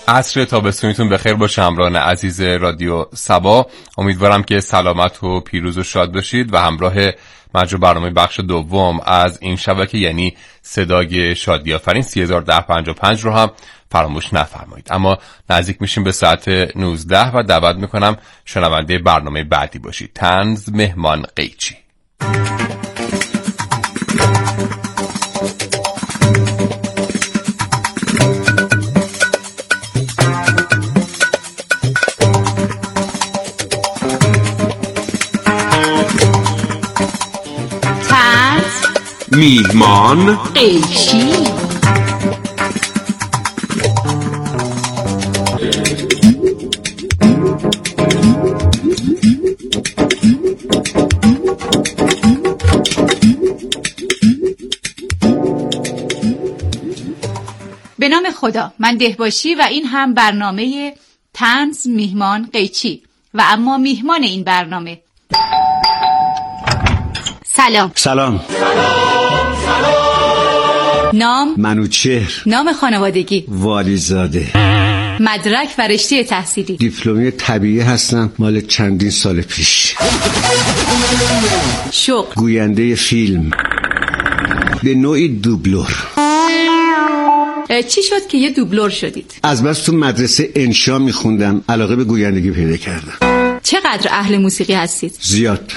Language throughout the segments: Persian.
عصر تابستونیتون بخیر باشه همراهان عزیز رادیو سبا. امیدوارم که سلامت و پیروز و شاد باشید و همراه مجموع برنامه بخش دوم از این شبکه یعنی صدای شادی آفرین 301055 رو هم فراموش نفرمایید. اما نزدیک میشیم به ساعت 19 و دعوت میکنم شنونده برنامه بعدی باشید. طنز مهمان قیچی. میهمان قیچی. به نام خدا، من دهباشی و این هم برنامه طنز میهمان قیچی و اما میهمان این برنامه. سلام. سلام. نام منوچهر. نام خانوادگی والیزاده. مدرک و رشته تحصیلی دیپلمی طبیعی هستم مال چندین سال پیش. شغل گوینده فیلم، به نوعی دوبلور. چی شد که یه دوبلور شدید؟ از بس تو مدرسه انشا میخوندم علاقه به گویندگی پیدا کردم. چقدر اهل موسیقی هستید؟ زیاد.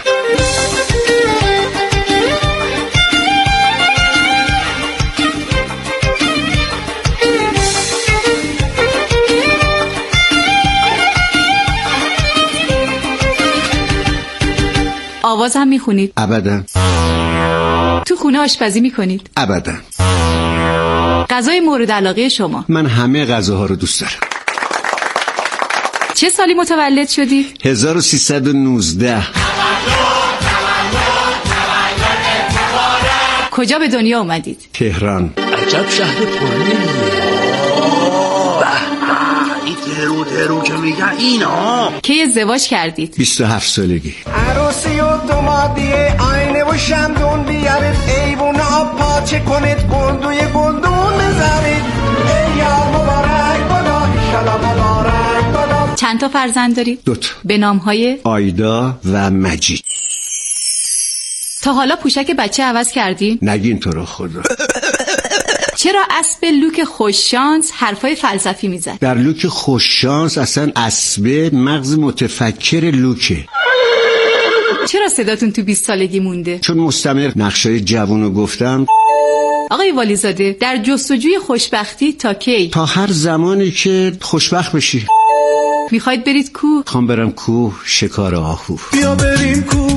آواز هم میخونید؟ ابدا. تو خونه آشپزی میکنید؟ ابدا. غذای مورد علاقه شما؟ من همه غذاها رو دوست دارم. چه سالی متولد شدید؟ 1319. کجا به دنیا اومدید؟ تهران. عجب شهر پرنمیه. این ترو که میگن اینا. کی ازدواج کردید؟ 27 سالگی. عروسی و دومادیه آینه و شمدون بیارید، ایوون آب پاچه کنید، گندوی گندون بزنید. ای یار مبارک بدا، ایشالا مبارک بدا. چند تا فرزند دارید؟ 2 تا. به نام‌های آیدا و مجید. تا حالا پوشک بچه عوض کردی؟ نگین تو رو خدا. چرا اسب لوک خوششانس حرفای فلسفی میزد؟ در لوک خوششانس اصلا اسبه مغز متفکر لوکه. چرا صداتون تو 20 سالگی مونده؟ چون مستمر نقشای جوونو گفتم. آقای والیزاده، در جستجوی خوشبختی تا کی؟ تا هر زمانی که خوشبخت بشی. میخواید برید کوه؟ خوام برم کوه شکار آهو. بیا بریم کوه،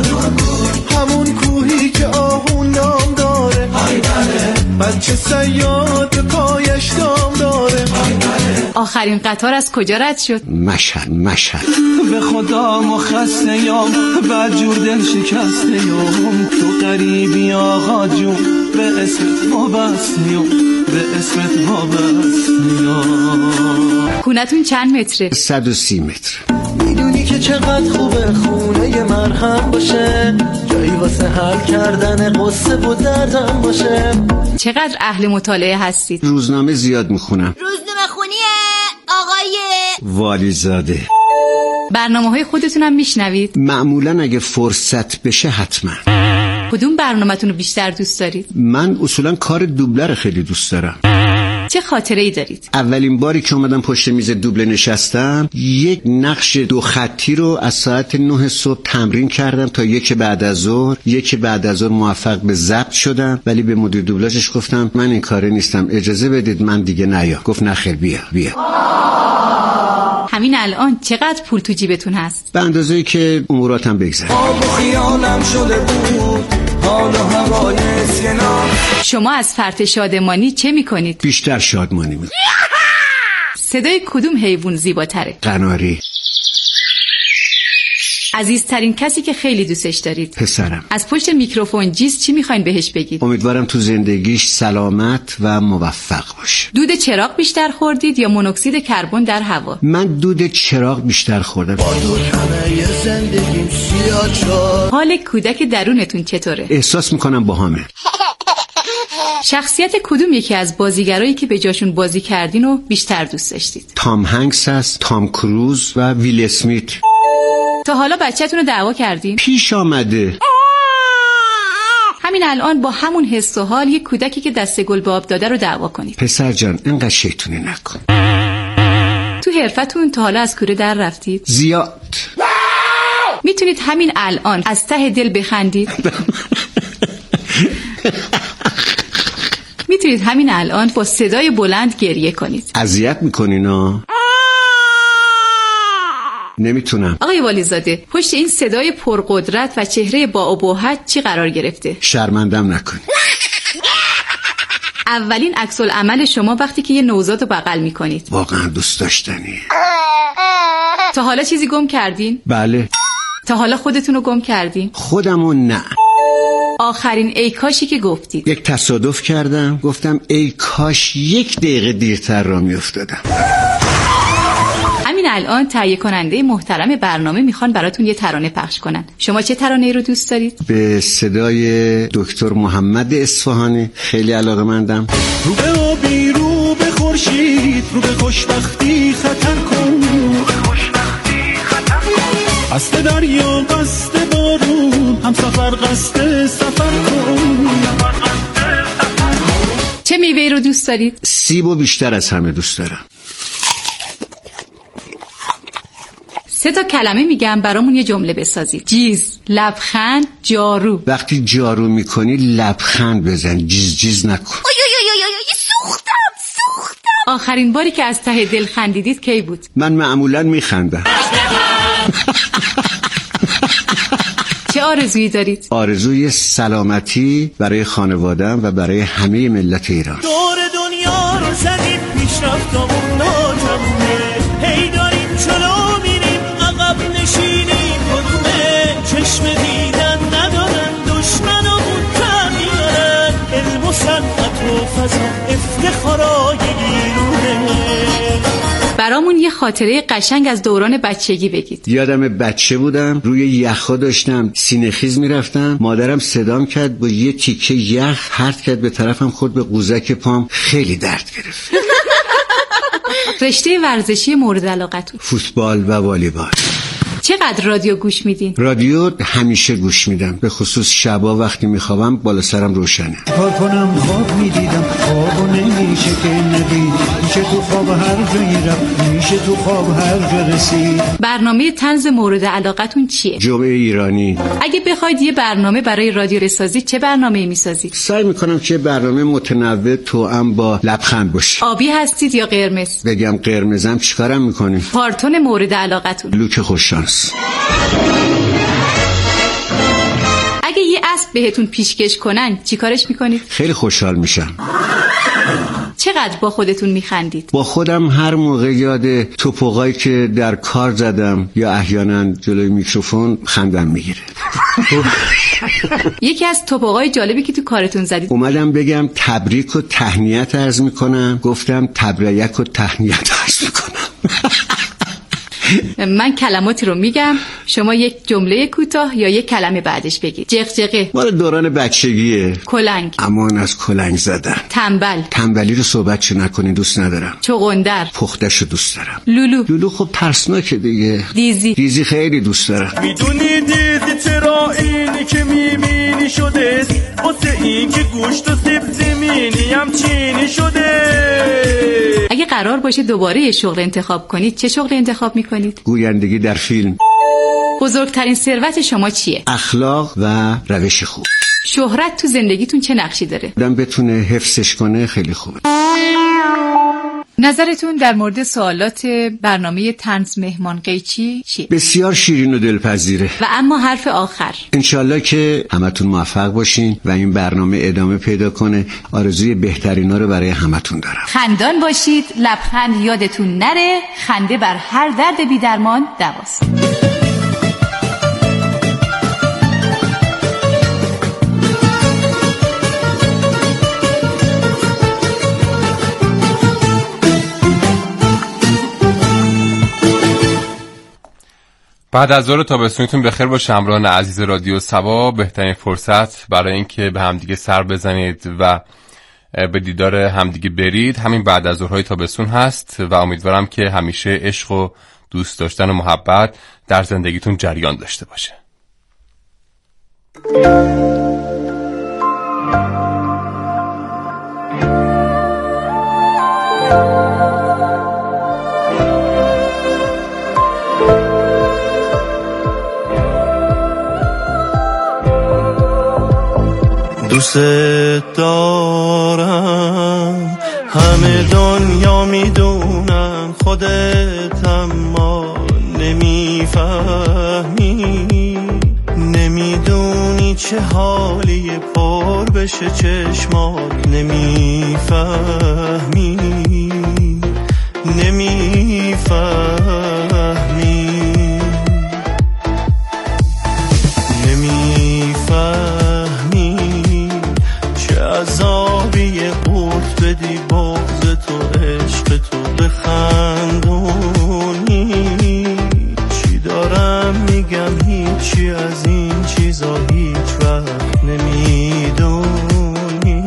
همون کوهی که آهو نام داره. بچه صیاد به پایش دام داره. آخرین قطار از کجا رد شد؟ مشهد. به خدا مخستیام و جور دل شکستیام، تو غریبی آقا جون به اسمت وابستیام، به اسمت وابستیام. خونتون چند متره؟ 130 متر. میدونی که چقدر خوبه خونه مرهم باشه، جایی واسه حل کردن قصه و دردم باشه. چقدر اهل مطالعه هستید؟ روزنامه زیاد میخونم. روزنامه خونیه آقای والیزاده. برنامه‌های خودتون هم میشنوید؟ معمولا اگه فرصت بشه حتما. کدوم برنامه‌تون رو بیشتر دوست دارید؟ من اصولا کار دوبلر خیلی دوست دارم. چه خاطره‌ای دارید؟ اولین باری که اومدم پشت میز دوبله نشستم، یک نقش 2 خطی رو از ساعت 9 صبح تمرین کردم تا 1 بعد از ظهر موفق به ضبط شدم، ولی به مدیر دوبلاژش گفتم من این کاره نیستم، اجازه بدید من دیگه نیام. گفت نه خیر بیا. همین الان چقدر پول تو جیبتون هست؟ به اندازه‌ای که اموراتم بگذره. آب و خیالم شده بود حال و هوای اسکنام. شما از فرط شادمانی چه میکنید؟ بیشتر شادمانی میکنم. صدای کدوم حیوان زیباتره؟ قناری. عزیزترین کسی که خیلی دوستش دارید؟ پسرم. از پشت میکروفون چی میخواین بهش بگید؟ امیدوارم تو زندگیش سلامت و موفق باشه. دود چراغ بیشتر خوردید یا مونوکسید کربن در هوا؟ من دود چراغ بیشتر خوردم. زندگیم سیاه شد. حال کودک درونتون چطوره؟ احساس میکنم باهامه. شخصیت کدوم یکی از بازیگرایی که به جاشون بازی کردین و بیشتر دوست داشتید؟ تام هنگس هست، تام کروز و ویل اسمیت. تا حالا بچه‌تون رو دعوا کردین؟ پیش آمده. همین الان با همون حس و حال یک کودکی که دست گل به آب داده رو دعوا کنید. پسر جان اینقدر شیطونی نکن. تو حرفتون تا حالا از کوره در رفتید؟ زیاد. میتونید همین الان از ته دل بخندید؟ میتونید همین الان با صدای بلند گریه کنید؟ اذیت میکنین ها؟ نمیتونم. آقای والیزاده، پشت این صدای پرقدرت و چهره با ابهت چی قرار گرفته؟ شرمندم نکن. اولین عکس العمل شما وقتی که یه نوزاد رو بغل میکنید. واقعا دوست داشتنی. تا حالا چیزی گم کردین؟ بله. تا حالا خودتون رو گم کردین؟ خودمو نه. آخرین ای کاشی که گفتید؟ یک تصادف کردم، گفتم ای کاش 1 دقیقه دیرتر را میافتادم. همین الان تهیه کننده محترم برنامه میخوان براتون یه ترانه پخش کنن. شما چه ترانه‌ای رو دوست دارید؟ به صدای دکتر محمد اصفهانی خیلی علاقه‌مندم. رو به آبی، رو به خورشید، رو به خوشبختی خطر کن، قصد دریا، قصد بارون، هم سفر قصد سفر کن. چه میوه‌ای رو دوست دارید؟ سیبو بیشتر از همه دوست دارم. 3 تا کلمه میگم برامون یه جمله بسازید. جیز، لبخند، جارو. وقتی جارو میکنی لبخند بزن، جیز جیز نکن. سوختم. آخرین باری که از ته دل خندیدید کی بود؟ من معمولا میخندم. چه آرزویی دارید؟ آرزوی سلامتی برای خانواده‌ام و برای همه ملت ایران. دور دنیا رو زدیم، پیشرفتمون ناتمومه، هی داریم جلو میریم، عقب نشینیم کدومه، چشم دیدن ندارن، دشمنمون تغییرن، علم و صنعت و فضا افتخارای ایرونه. برامون یه خاطره قشنگ از دوران بچگی بگید. یادم بچه بودم، روی یخا داشتم سینه‌خیز میرفتم، مادرم صدام کرد با یه تیکه یخ پرت کرد به طرفم، خورد به قوزک پام، خیلی درد گرفت. رشته ورزشی مورد علاقتون؟ فوتبال و والیبال. چقدر رادیو گوش میدین؟ رادیو همیشه گوش میدم، به خصوص شبا وقتی میخوابم بالا سرم روشنه. کار کنم خواب میدیدم، خوابو نمیشه که ندید، میشه تو خواب هر جایی رفت، میشه تو خواب هر جا رسید. برنامه طنز مورد علاقتون چیه؟ جمعه ایرانی. اگه بخواید یه برنامه برای رادیو بسازی چه برنامه‌ای میسازید؟ سعی میکنم که برنامه متنوع توأم با لبخند باشه. آبی هستید یا قرمز؟ بگم قرمزم چیکارم میکنی؟ پارتون مورد علاقتون؟ لوک خوششانس. اگه یه اسب بهتون پیشکش کنن چیکارش میکنید؟ خیلی خوشحال میشم. چقدر با خودتون میخندید؟ با خودم هر موقع یاد توپقایی که در کار زدم یا احیانا جلوی میکروفون خندم میگیره. یکی از توپقای جالبی که تو کارتون زدید؟ اومدم بگم تبریک و تهنیت عرض میکنم، گفتم تبریک و تهنیت عرض میکنم. من کلماتی رو میگم، شما یک جمله کوتاه یا یک کلمه بعدش بگید. جغجغه مال دوران بچگیه. کلنگ. امان از کلنگ زدن. تنبل. تنبلی رو صحبتشو نکنین، دوست ندارم. چغندر. پختشو دوست دارم. لولو خب ترسناکه دیگه. دیزی خیلی دوست دارم. میدونی دیزی چرا اینی که میبینی شده، واسه این که گوشت و سیب زمینی هم چینی شده. اگه قرار باشه دوباره یه شغل انتخاب کنید چه شغل انتخاب میکنید؟ گویندگی در فیلم. بزرگترین ثروت شما چیه؟ اخلاق و روش خوب. شهرت تو زندگیتون چه نقشی داره؟ آدم بتونه حفظش کنه خیلی خوبه. نظرتون در مورد سوالات برنامه طنز مهمان قیچی چیه؟ بسیار شیرین و دلپذیره. و اما حرف آخر، انشالله که همتون موفق باشین و این برنامه ادامه پیدا کنه. آرزوی بهترینا رو برای همتون دارم. خندان باشید، لبخند یادتون نره، خنده بر هر درد بی درمان دواست. بعد از ظهر تابستونتون بخیر باشه همراهان عزیز رادیو صبا. بهترین فرصت برای اینکه به همدیگه سر بزنید و به دیدار همدیگه برید همین بعد از ظهرهای تابستون هست و امیدوارم که همیشه عشق و دوست داشتن و محبت در زندگیتون جریان داشته باشه. دوست دارم همه دنیا میدونم خودت اما نمیفهمی نمیدونی چه حالی پر بشه چشمات نمیفهمی عذابی قورت بدی بغض تو عشق تو بخندونی چی دارم میگم هیچی از این چیزا هیچ وقت نمیدونی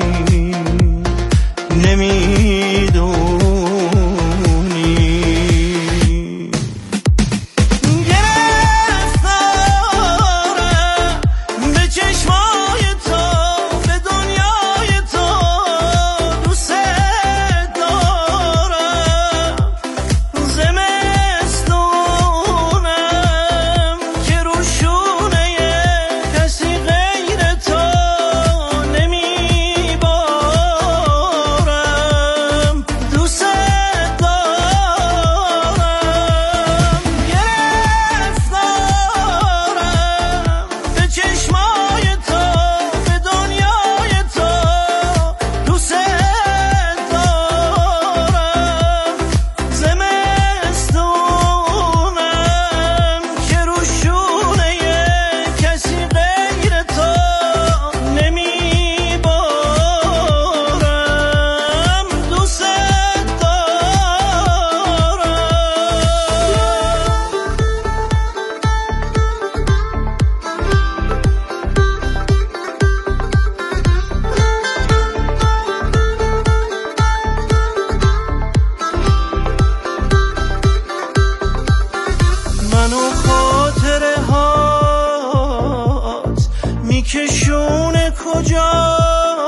میکشونه کجا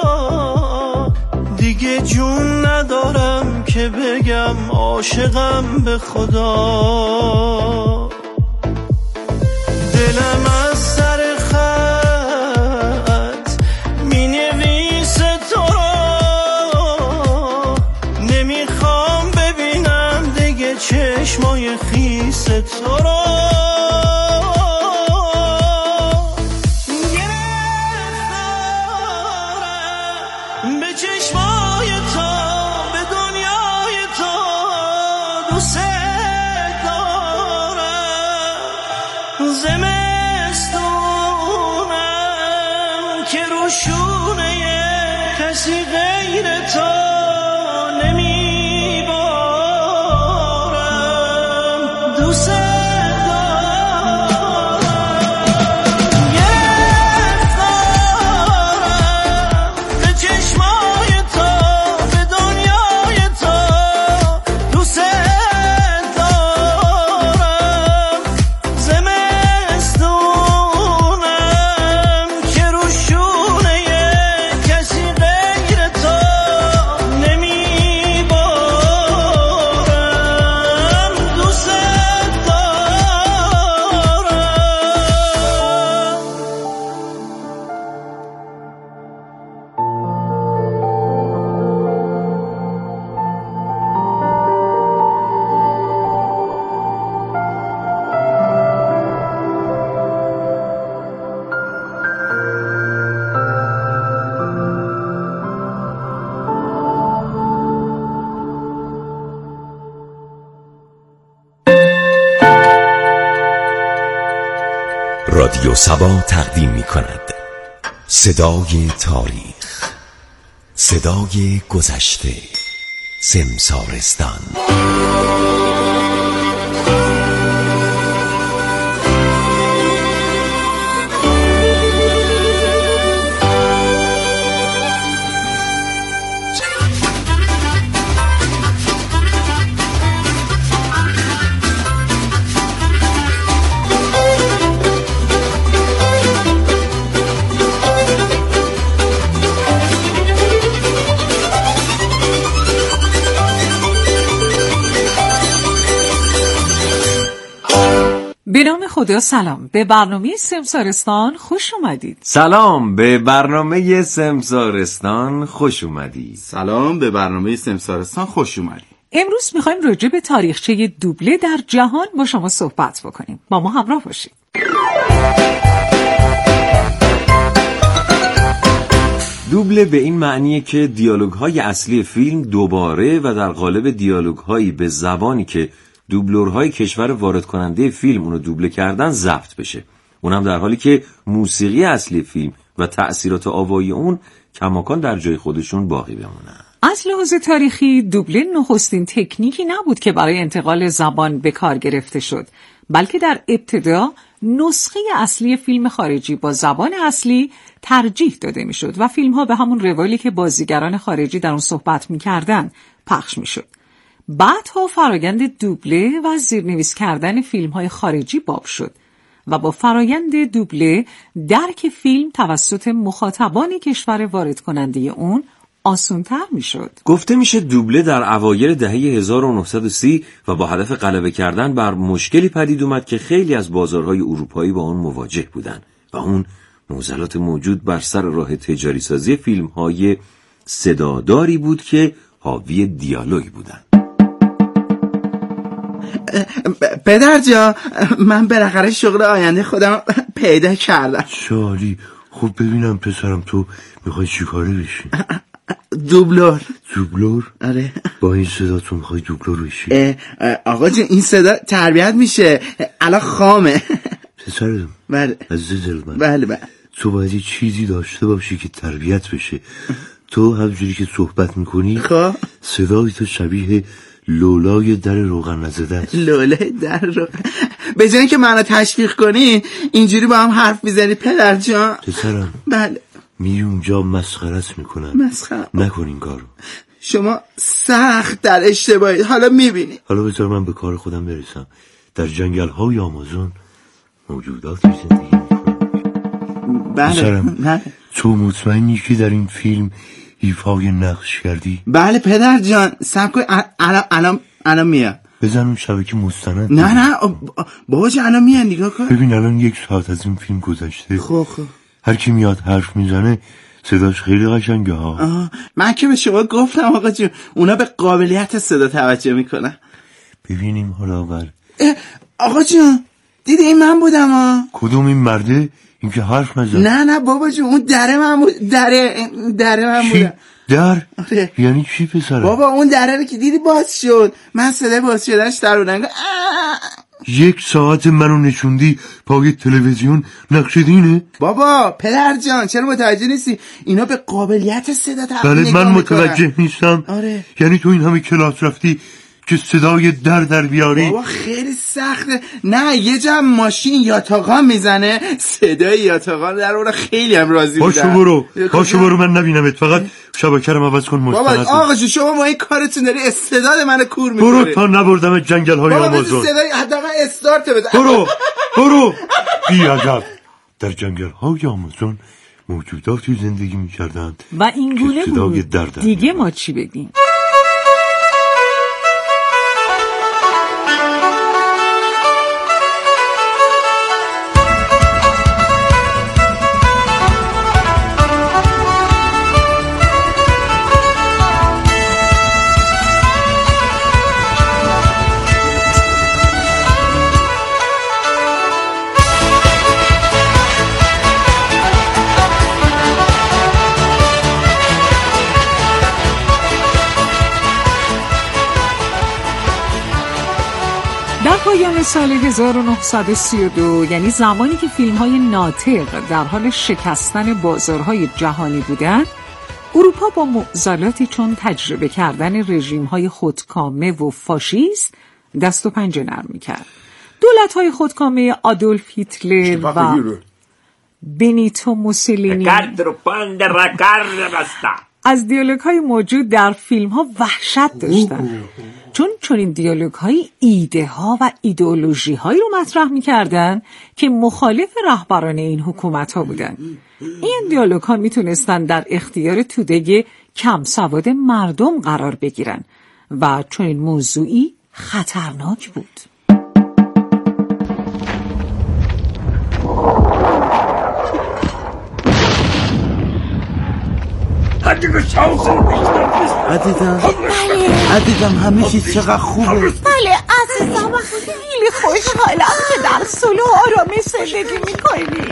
دیگه جون ندارم که بگم عاشقم به خدا دلم از سر خط مینویسه تو رو نمیخوام ببینم دیگه چشمای خیس تو رو رادیو صبا تقدیم می کند صدای تاریخ، صدای گذشته، سمسارستان. به نام خدا سلام، به برنامه سمسارستان خوش اومدید. سلام، به برنامه سمسارستان خوش اومدید. سلام، به برنامه سمسارستان خوش اومدید. امروز میخوایم راجع به تاریخچه دوبله در جهان با شما صحبت بکنیم. با ما همراه باشید. دوبله به این معنیه که دیالوگ‌های اصلی فیلم دوباره و در قالب دیالوگ‌هایی به زبانی که دوبلورهای کشور وارد کننده فیلم اونو دوبله کردن ضبط بشه، اونم در حالی که موسیقی اصلی فیلم و تأثیرات آوایی اون کماکان در جای خودشون باقی بمونن. از لحاظ تاریخی دوبله نخستین تکنیکی نبود که برای انتقال زبان به کار گرفته شد، بلکه در ابتدا نسخه اصلی فیلم خارجی با زبان اصلی ترجیح داده میشد و فیلم ها به همون روالی که بازیگران خارجی در اون صحبت میکردن پخش میشد. بعدها فرایند دوبله و زیرنویس کردن فیلم های خارجی باب شد و با فرایند دوبله درک فیلم توسط مخاطبان کشور وارد کننده اون آسان‌تر میشد. گفته میشه دوبله در اوایل دهه 1930 و با هدف غلبه کردن بر مشکلی پدید اومد که خیلی از بازارهای اروپایی با اون مواجه بودن و اون معضلات موجود بر سر راه تجاری سازی فیلم‌های صداداری بود که حاوی دیالوگ بودن. پدر جان، من بالاخره شغل آینده خودم پیدا کردم. شالی، خب ببینم پسرم، تو میخوای چی کاره بشی؟ دوبلور. دوبلور؟ آره. با این صدا تو میخوای دوبلور بشی؟ آقا جان، این صدا تربیت میشه، الان خامه. پسرم، بله عزیز دل من، بله تو باید یه چیزی داشته باشی که تربیت بشه. تو همجوری که صحبت میکنی خب صدای تو شبیه لولای در روغن نزده است. لولای در روغن؟ به جای که منو تشویق کنی اینجوری با هم حرف میزنی پدر جان. پسرم، بله. میری اونجا مسخرت میکنن. مسخره نکن این کارو. شما سخت در اشتباهی، حالا میبینی. حالا بذار من به کار خودم برسم. در جنگل‌های آمازون موجوداتی زندگی میکنن. بله. پسرم، تو مطمئنی که در این فیلم ایفای نقش کردی؟ بله پدر جان، صبر کن، الان میاد. بزن اون شبکه مستند. نه بابا جان، الان میاد، نگاه کن. ببین الان 1 ساعت از این فیلم گذشته. خب هر کی میاد حرف میزنه صداش خیلی قشنگه ها. من که به شما گفتم آقا جون، اونا به قابلیت صدا توجه میکنن. ببینیم حالا آقا جون، دیدی این من بودم ها. کدوم این مرده؟ این که حرف نزد. نه بابا جون، اون دره من بود. دره من بودم. در؟ آره. یعنی چی پسره؟ بابا اون دره رو که دیدی باز شد، من صدای باز شدنش در اوننگا 1 ساعت منو نشوندی پای تلویزیون نقشدینه؟ بابا پدر جان، چرا متوجه نیستی؟ اینا به قابلیت صدا بله من متوجه نیستم. آره. یعنی تو این همه کلاس رفتی که صدای در بیاری؟ بابا خیلی سخته. نه یه جا ماشین یاتاقان میزنه، صدای یاتاقان در اون خیلی هم راضی بودن. پاشو برو من نبینمت، فقط شبکه رو عوض کن مستند. بابا آقا جو، شما با این کارتون داری استعداد منو کور میکنی. برو تا نبردم جنگل‌های آمازون. بابا صدای حداقل استارت بده. برو بی عجب. در جنگل‌های آمازون موجوداتی زندگی می‌کردند و این گونه بود. دیگه ما چی بگیم؟ در پایان سال 1932، یعنی زمانی که فیلم‌های ناطق در حال شکستن بازارهای جهانی بودند، اروپا با معضلاتی چون تجربه کردن رژیم‌های خودکامه و فاشیست دست و پنجه نرم می‌کرد. دولت‌های خودکامه آدولف هیتلر و بنیتو موسولینی از دیالوگ‌های موجود در فیلم‌ها وحشت داشتند، چون این دیالوگ‌های ایده‌ها و ایدئولوژی‌هایی رو مطرح می‌کردند که مخالف رهبران این حکومت‌ها بودند. این دیالوگ‌ها می‌تونستند در اختیار توده کم سواد مردم قرار بگیرن و چون این موضوعی خطرناک بود. عزیزم همه چیز چقدر خوبه. بله عزیزم، خیلی خوشحالم که در صلح و آرامی زندگی میکنی.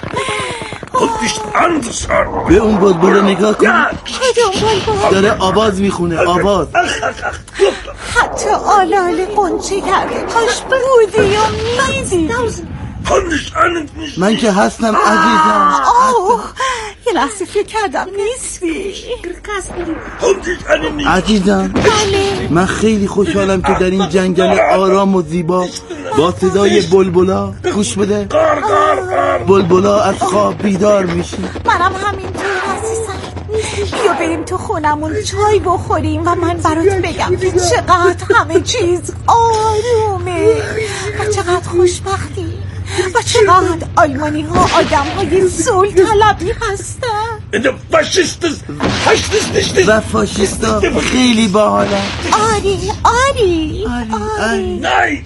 به اون بلبل نگاه کن. کدوم داره آواز میخونه، آواز. حتی آلاله قنچه کرده کاش بودی و میدیدی. من که هستم عزیزم. یه لحظه فکر کردم نیستی. عزیزم من خیلی خوشحالم که در این جنگل آرام و زیبا با صدای بلبلا، گوش بده، بلبلا از خواب بیدار میشی. منم همینطور عزیزم. بیا بریم تو خونمون چای بخوریم و من برات بگم که چقدر همه چیز آرومه و چقدر خوشبختی و چقدر آلمانی ها آدم های صلح طلبی هستن و فاشیستا خیلی باحالن. آری نه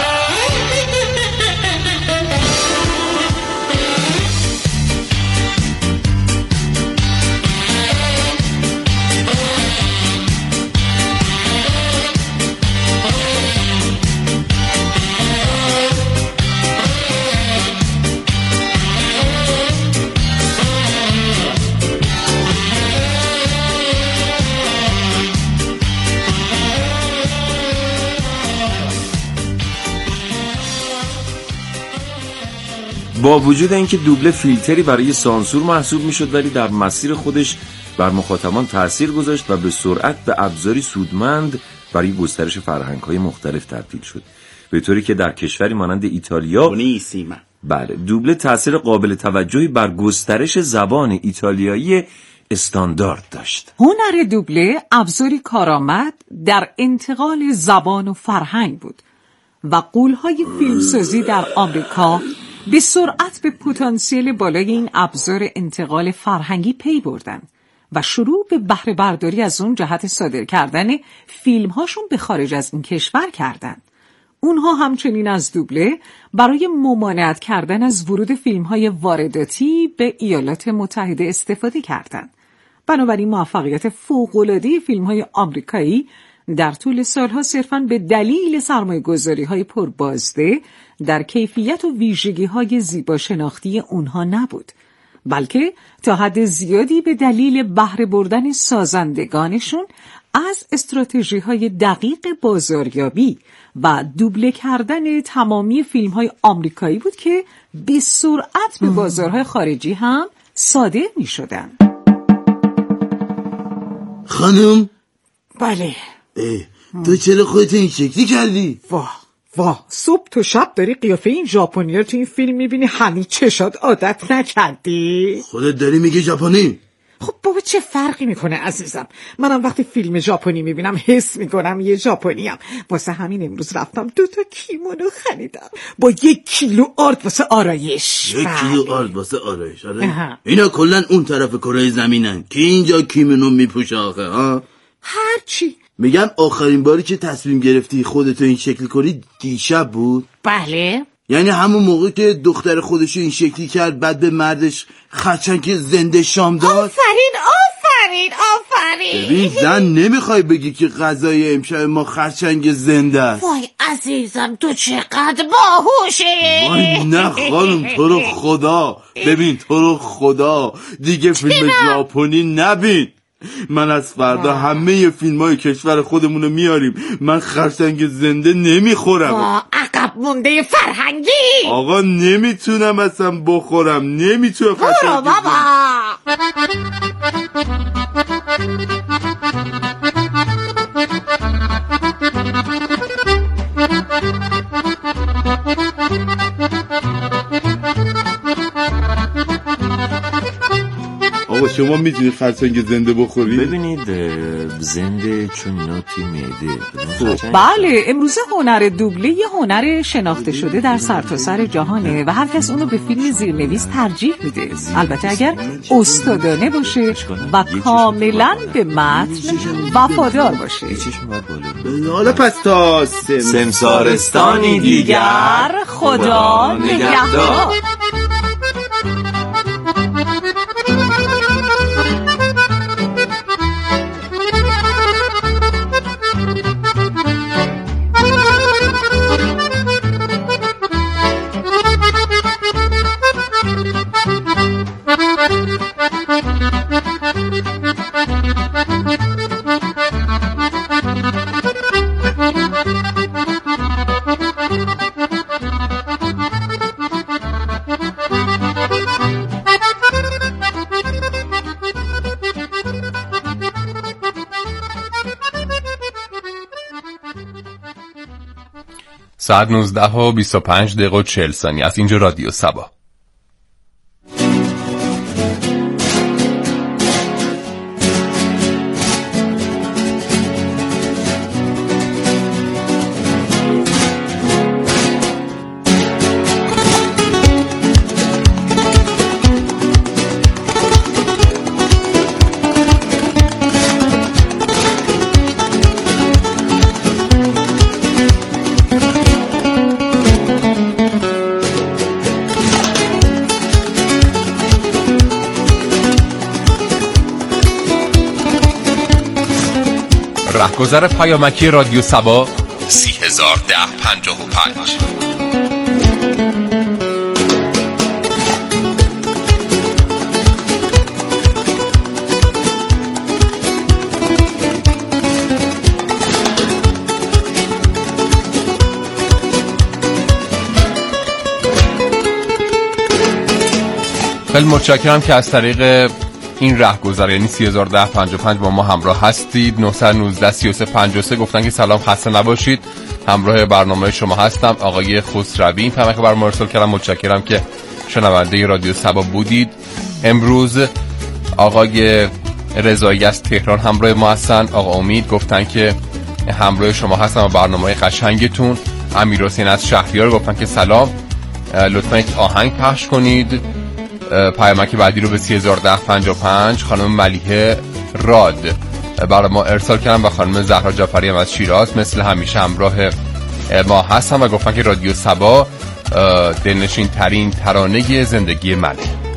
با وجود اینکه دوبله فیلتری برای سانسور محسوب میشد، ولی در مسیر خودش بر مخاطبان تأثیر گذاشت و به سرعت به ابزاری سودمند برای گسترش فرهنگ‌های مختلف تبدیل شد، به طوری که در کشوری مانند ایتالیا بله دوبله تأثیر قابل توجهی بر گسترش زبان ایتالیایی استاندارد داشت. هنر دوبله ابزاری کارآمد در انتقال زبان و فرهنگ بود و غول‌های فیلمسازی در آمریکا به سرعت به پتانسیل بالای این ابزار انتقال فرهنگی پی بردن و شروع به بهره برداری از اون جهت صادر کردن فیلم‌هاشون به خارج از این کشور کردن. اونها همچنین از دوبله برای ممانعت کردن از ورود فیلم‌های وارداتی به ایالات متحده استفاده کردند. بنابراین موفقیت فوق‌العاده فیلم‌های آمریکایی در طول سالها صرفاً به دلیل سرمایه‌گذاری‌های پربازده در کیفیت و ویژگی‌های زیبا شناختی اونها نبود، بلکه تا حد زیادی به دلیل بهره بردن سازندگانشون از استراتژی‌های دقیق بازاریابی و دوبله کردن تمامی فیلم‌های آمریکایی بود که به سرعت به بازارهای خارجی هم صادر می‌شدند. خانم؟ بله. تو چرا خودت این شکلی کردی؟ واه صبح تو شب داری قیافه این ژاپنی رو تو این فیلم میبینی، هنوز چشات عادت نکردی؟ خودت داری میگی ژاپنی؟ خب بابا چه فرقی میکنه عزیزم، منم وقتی فیلم ژاپنی میبینم حس میکنم یه ژاپنیم. واسه همین امروز رفتم 2 کیمونو خریدم با 1 کیلو آرد واسه آرایش. 1 کیلو آرد واسه آرایش؟ آره. اینا کلن اون طرف کره زمینن که اینجا کیمونو میپوشه آخه ها؟ هرچی میگم آخرین باری که تصمیم گرفتی خودتو این شکل کنی دیشب بود؟ بله. یعنی همون موقع که دختر خودشو این شکلی کرد بعد به مردش خرچنگ زنده شام داد؟ آفرین. ببین زن نمیخوای بگی که غذای امشب ما خرچنگ زنده است. وای عزیزم تو چقدر باهوشی. وای نه خانم تو رو خدا، ببین تو رو خدا دیگه فیلم ژاپنی نبین. من از فردا همه فیلم‌های کشور خودمونو میاریم. من خرچنگ زنده نمیخورم. عقب مونده فرهنگی. آقا نمیتونم اصلا بخورم، نمیتونم خرچنگ بابا. آقا شما میتونید خرچنگ زنده بخورید؟ ببینید زنده چون اینا توی معده. بله امروزه هنر دوبله یه هنر شناخته شده در سرتاسر جهانه و هر کس اونو به فیلم زیرنویس ترجیح میده، البته اگر استادانه باشه و کاملا به متن وفادار باشه. حالا پس تا سمسارستانی دیگر خدا نگهدار. ساعت 19:25 از اینجا رادیو سبا. رهگذر پیامکی رادیو سبا 301055. خیلی متشکرم که از طریق این رهگذر یعنی 301055 با ما همراه هستید. 919-33-53 گفتن که سلام، خسته نباشید، همراه برنامه شما هستم. آقای خسروی این پیام که برام ارسال کردم، متشکرم که شنونده رادیو سبا بودید. امروز آقای رضایی از تهران همراه ما هستن. آقا امید گفتن که همراه شما هستم و برنامه قشنگتون. امیرحسین از شهریار گفتن که سلام، لطفا یک آهنگ پخش کنید. پیامک بعدی رو به 301055 خانم ملیحه راد برای ما ارسال کردن و خانم زهرا جعفری هم از شیراز مثل همیشه همراه ما هستن و گفتن که رادیو سبا دلنشین ترین ترانه زندگی منه.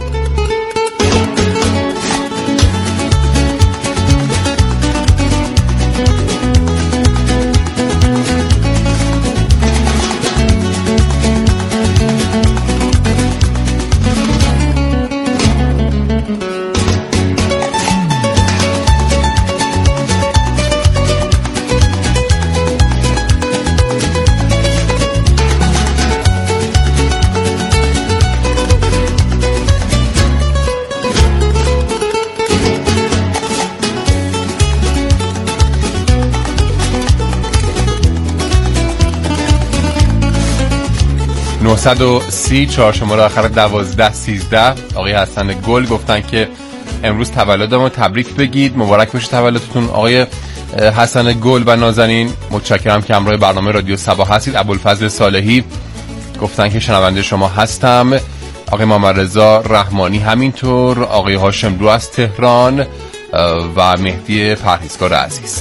(930) 4 شماره آخر 1213 آقای حسن گل گفتن که امروز تولدمو تبریک بگید، مبارک باشه تولدتون آقای حسن گل و نازنین. متشکرم که همراه برنامه رادیو سبا هستید. ابوالفضل صالحی گفتن که شنونده شما هستم. آقای محمد رضا رحمانی همینطور. آقای هاشم دو از تهران و مهدی پرهیزکار عزیز.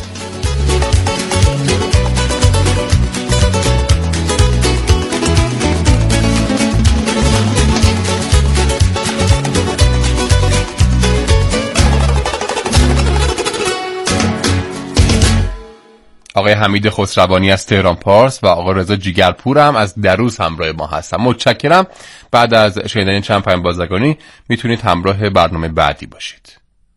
آقای حمید خسروانی از تهران پارس و آقای رضا جیگرپور هم از دروز همراه ما هستن. متشکرم. بعد از شنیدن چند پیام بازرگانی میتونید همراه برنامه بعدی باشید.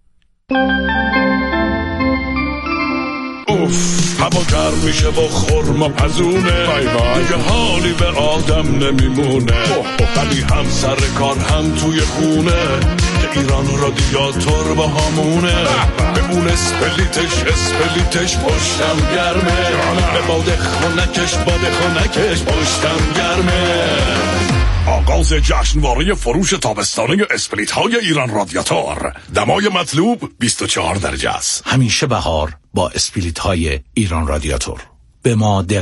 اوف، هوا گرم میشه با خرما پزونه، دیگه حالی به آدم نمیمونه، ولی هم سر کار هم توی خونه، که ایران رادیاتور با همونه، به اون اسپلیتش پشتم گرمه، به باد خونکش پشتم گرمه. آغاز جشنواره فروش تابستانه اسپلیت های ایران رادیاتور. دمای مطلوب 24 درجه است. همیشه بهار با اسپلیت های ایران رادیاتور. به ما دل